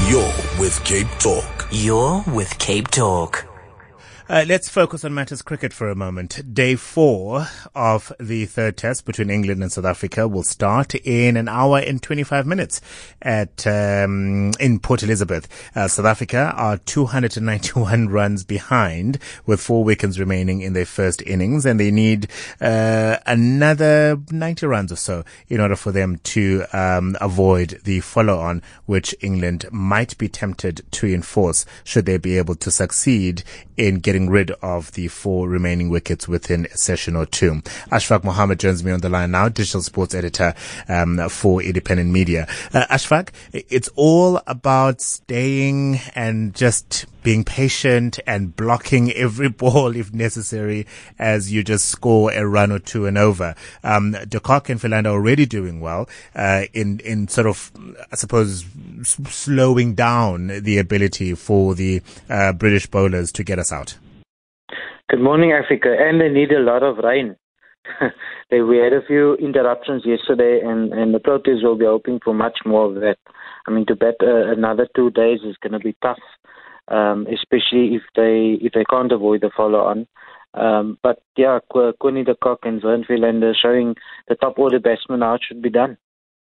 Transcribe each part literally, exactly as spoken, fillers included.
You're with Cape Talk. You're with Cape Talk. Uh, let's focus on matters cricket for a moment. Day four of the third test between England and South Africa will start in an hour and twenty-five minutes at um, in Port Elizabeth. Uh, South Africa are two hundred ninety-one runs behind with four wickets remaining in their first innings, and they need uh, another ninety runs or so in order for them to um, avoid the follow-on, which England might be tempted to enforce should they be able to succeed in getting rid of the four remaining wickets within a session or two. Ashfaq Mohammed joins me on the line now, digital sports editor um, for Independent Media. Uh, Ashfaq, it's all about staying and just being patient and blocking every ball if necessary as you just score a run or two and over. Um, De Kock and Philander are already doing well uh, in, in sort of, I suppose, s- slowing down the ability for the uh, British bowlers to get us out. Good morning, Africa. And they need a lot of rain. they, we had a few interruptions yesterday, and, and the Proteas will be hoping for much more of that. I mean, to bet uh, another two days is going to be tough, um, especially if they if they can't avoid the follow-on. Um, but yeah, Connie De Kock and Vern Philander showing the top order batsmen how it should be done.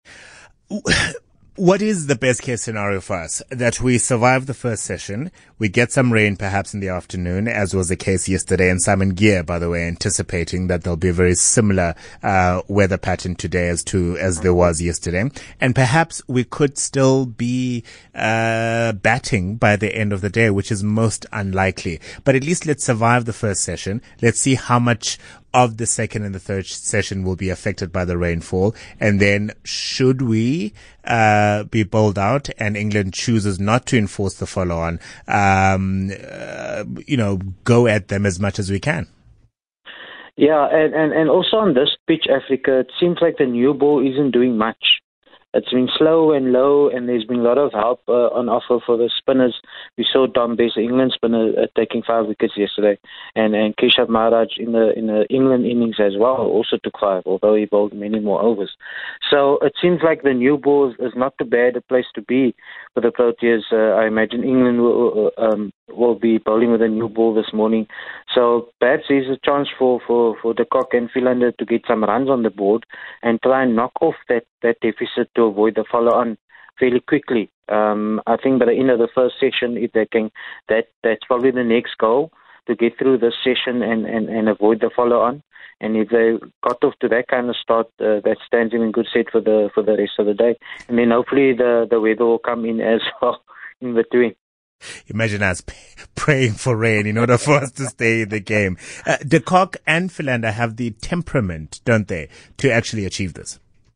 What is the best case scenario for us? That we survive the first session, we get some rain perhaps in the afternoon, as was the case yesterday, and Simon Gear, by the way, anticipating that there'll be a very similar uh, weather pattern today as to as there was yesterday, and perhaps we could still be uh, batting by the end of the day, which is most unlikely. But at least let's survive the first session. Let's see how much of the second and the third session will be affected by the rainfall. And then should we uh be bowled out and England chooses not to enforce the follow-on, um, uh, you know, go at them as much as we can. Yeah, and, and, and also on this pitch, Africa, it seems like the new ball isn't doing much. It's been slow and low, and there's been a lot of help uh, on offer for the spinners. We saw Dom Bess, the England spinner, uh, taking five wickets yesterday, and and Keshav Maharaj in the in the England innings as well also took five, although he bowled many more overs. So it seems like the new ball is, is not too bad a place to be for the Proteas. Uh, I imagine England will um, will be bowling with a new ball this morning. So perhaps there's a chance for for for De Kock and Philander to get some runs on the board and try and knock off that that deficit to avoid the follow-on fairly quickly. Um, I think by the end of the first session, if they can, that that's probably the next goal, to get through this session and, and, and avoid the follow-on. And if they got off to that kind of start, uh, that stands them in good stead for the for the rest of the day. And then hopefully the, the weather will come in as well in between. Imagine us p- praying for rain in order for us to stay in the game. Uh, De Kock and Philander have the temperament, don't they, to actually achieve this?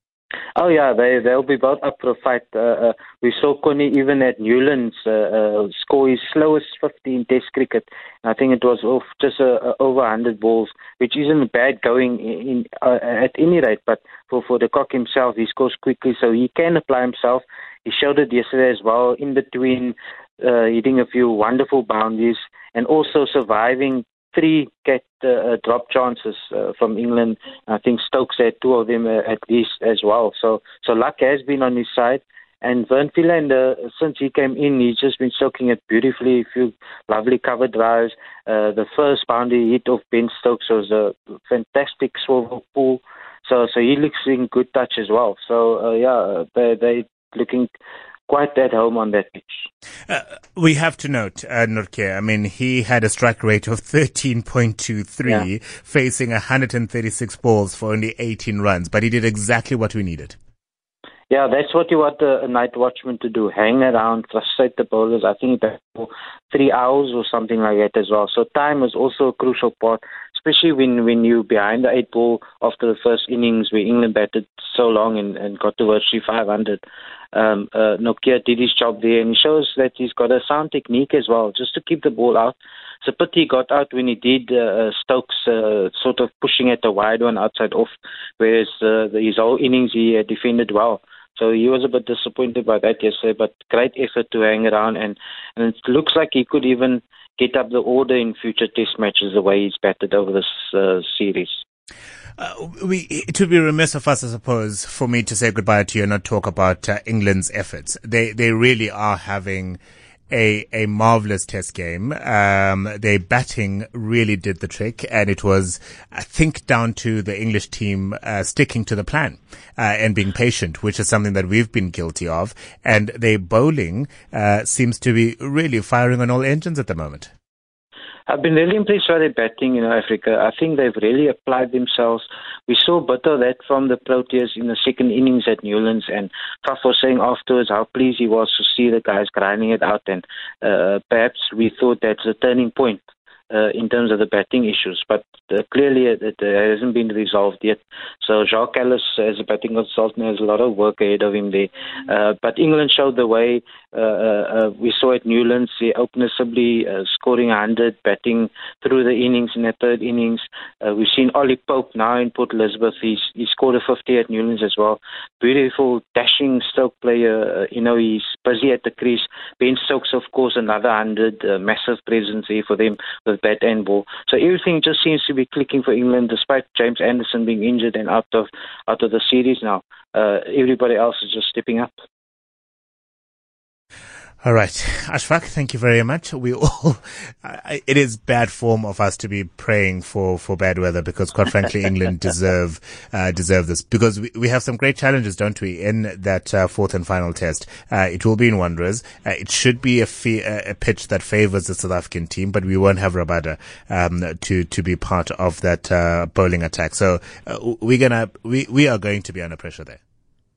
Oh yeah, they they'll be both up for a fight. Uh, uh, we saw Connie even at Newlands uh, uh, score his slowest fifty in Test cricket. I think it was off just uh, uh, over one hundred balls, which isn't bad going in, in uh, at any rate. But for for De Kock himself, he scores quickly, so he can apply himself. He showed it yesterday as well, in between uh, hitting a few wonderful boundaries and also surviving three cat uh, drop chances uh, from England. I think Stokes had two of them uh, at least as well. So so luck has been on his side. And Vern Philander, since he came in, he's just been soaking it beautifully. A few lovely cover drives. Uh, the first boundary hit of Ben Stokes was a fantastic swivel pull. So so he looks in good touch as well. So uh, yeah, they they looking quite at home on that pitch. Uh, we have to note, uh, Nurkia, I mean, he had a strike rate of thirteen point two three, yeah, facing one hundred thirty-six balls for only eighteen runs, but he did exactly what we needed. Yeah, that's what you want a, a night watchman to do, hang around, frustrate the bowlers. I think that for three hours or something like that as well. So time is also a crucial part, especially when, when you're behind the eight ball after the first innings where England batted so long and, and got to virtually five hundred. Um, uh, Nokia did his job there, and he shows that he's got a sound technique as well, just to keep the ball out. It's a pity he got out when he did. uh, Stokes uh, sort of pushing at the wide one outside off, whereas uh, his whole innings he uh, defended well. So he was a bit disappointed by that yesterday, but great effort to hang around, and, and it looks like he could even get up the order in future test matches the way he's batted over this uh, series. Uh, we, it would be remiss of us, I suppose, for me to say goodbye to you and not talk about uh, England's efforts. They they really are having a a marvelous test game. Um, their batting really did the trick, and it was, I think, down to the English team uh, sticking to the plan uh, and being patient, which is something that we've been guilty of. And their bowling uh, seems to be really firing on all engines at the moment. I've been really impressed by their batting, you know, Africa. I think they've really applied themselves. We saw a bit of that from the Proteas in the second innings at Newlands, and Faf was saying afterwards how pleased he was to see the guys grinding it out, and uh, perhaps we thought that's a turning point uh, in terms of the batting issues, but uh, clearly it, it hasn't been resolved yet. So Jacques Ellis, as a batting consultant, has a lot of work ahead of him there. Uh, but England showed the way. Uh, uh, we saw at Newlands, the opener Sibley uh, scoring one hundred, batting through the innings in the third innings. Uh, we've seen Ollie Pope now in Port Elizabeth. He's, he scored a fifty at Newlands as well. Beautiful, dashing stroke player. Uh, you know, he's busy at the crease. Ben Stokes, of course, another one hundred. Uh, massive presence here for them with bat and ball. So everything just seems to be clicking for England, despite James Anderson being injured and out of out of the series now. Uh, everybody else is just stepping up. All right. Ashfaq, thank you very much. We all, it is bad form of us to be praying for, for bad weather, because quite frankly, England deserve, uh, deserve this, because we, we have some great challenges, don't we, in that, uh, fourth and final test. Uh, it will be in Wanderers. Uh, it should be a, fee, a pitch that favors the South African team, but we won't have Rabada, um, to, to be part of that, uh, bowling attack. So, uh, we're gonna, we, we are going to be under pressure there.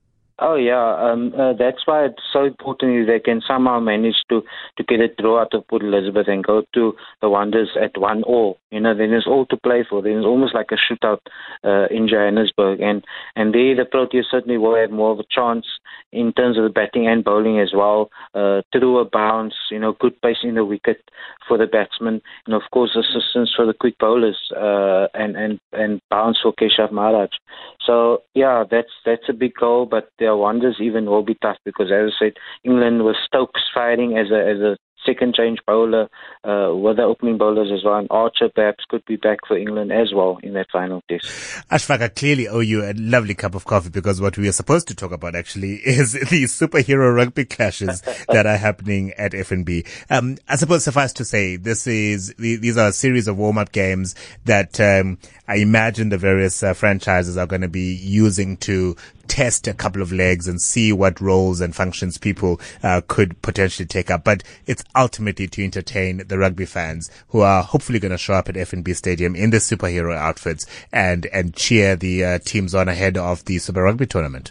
Oh yeah, um, uh, that's why it's so important if they can somehow manage to, to get a draw out of Port Elizabeth and go to the Wanderers at one all. You know, then there's all to play for. Then it's almost like a shootout uh, in Johannesburg, and and there the Proteas certainly will have more of a chance in terms of the batting and bowling as well. Uh, through a bounce, you know, good pace in the wicket for the batsmen, and of course assistance for the quick bowlers, uh, and and and bounce for Keshav Maharaj. So yeah, that's that's a big goal, but their Wanderers even will be tough, because as I said, England with Stokes firing as a as a second change bowler, uh, with the opening bowlers as well, and Archer perhaps could be back for England as well in that final test. Ashfaq, I clearly owe you a lovely cup of coffee, because what we are supposed to talk about actually is the superhero rugby clashes that are happening at F N B. Um, I suppose suffice to say, this is, these are a series of warm-up games that, um, I imagine the various uh, franchises are going to be using to test a couple of legs and see what roles and functions people uh, could potentially take up. But it's ultimately to entertain the rugby fans who are hopefully going to show up at F N B Stadium in the superhero outfits and, and cheer the uh, teams on ahead of the Super Rugby tournament.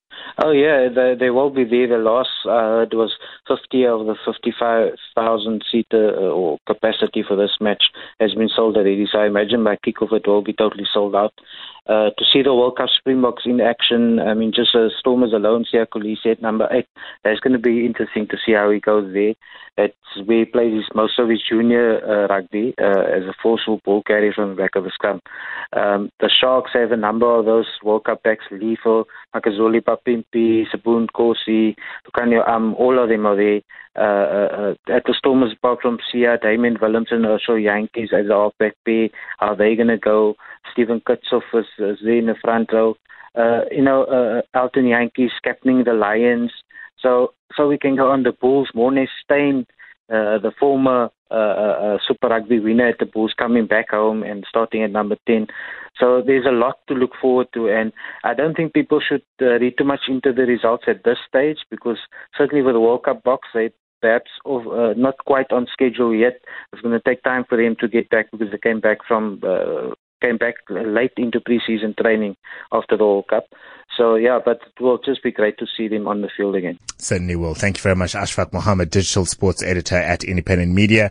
Oh yeah, they, they will be there. The last uh, it was fifty of the fifty-five thousand seater uh, or capacity for this match has been sold already. So I imagine by kickoff it will be totally sold out. Uh, to see the World Cup Springboks in action, I mean, just uh, Stormers alone, Siya Kolisi at number eight. That's going to be interesting to see how he goes there. That's where he plays his, most of his junior uh, rugby uh, as a forceful ball carrier from the back of the scrum. Um, the Sharks have a number of those World Cup backs: Lethal, Makazole Papimpi, Sabun Kosi, Tukanyo Am, all of them are there. Uh, uh, uh, at the Stormers, apart from Sia, Damien Williamson, also Yankees as a halfback pair. How are they going to go? Stephen Kutsoff is, is there in the front row. Uh, you know, uh, Elton Yankees captaining the Lions. So so we can go on the Bulls. Morné Steyn, uh, the former uh, uh, Super Rugby winner at the Bulls, coming back home and starting at number ten. So there's a lot to look forward to, and I don't think people should uh, read too much into the results at this stage, because certainly with the World Cup box, they perhaps uh, not quite on schedule yet. It's going to take time for them to get back, because they came back from uh, came back late into preseason training after the World Cup. So yeah, but it will just be great to see them on the field again. Certainly will. Thank you very much, Ashfaq Mohammed, Digital Sports Editor at Independent Media.